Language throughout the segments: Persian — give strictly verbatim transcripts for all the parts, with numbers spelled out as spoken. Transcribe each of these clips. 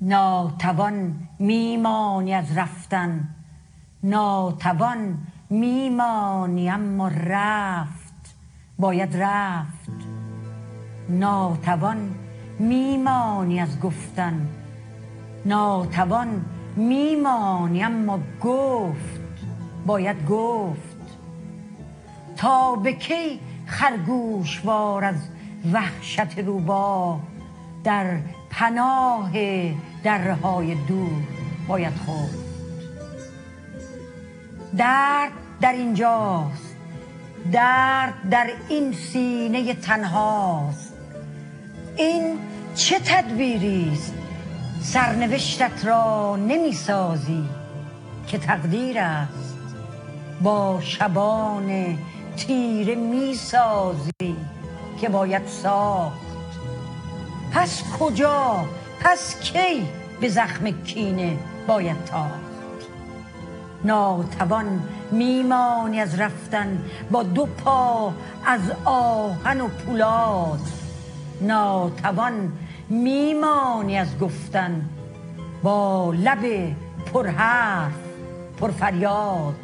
ناتوان میمانی از رفتن، ناتوان میمانی اما رفت باید رفت. ناتوان میمانی از گفتن، ناتوان میمانی اما گفت باید گفت. تا به کی خرگوشوار از وحشت روباه، در پناه درهای دور باید خفت. درد در اینجاست، درد در این سینه تنهاست. این چه تدبیریست سرنوشتت را نمی سازی، که تقدیر است با شبان تیره می سازی که باید ساخت. پس کجا، پس کی به زخم کینه باید تاخت؟ ناتوان میمانی از رفتن با دو پا از آهن و پولاد، ناتوان میمانی از گفتن با لب پر حرف پر فریاد.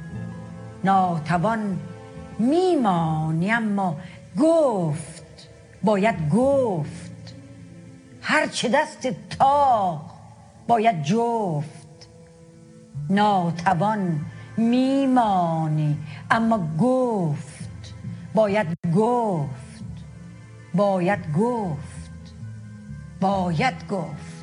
ناتوان میمانی اما گفت باید گفت، هرچه دست طاق باید جفت. ناتوان میمانی اما گفت باید گفت، باید گفت، باید گفت.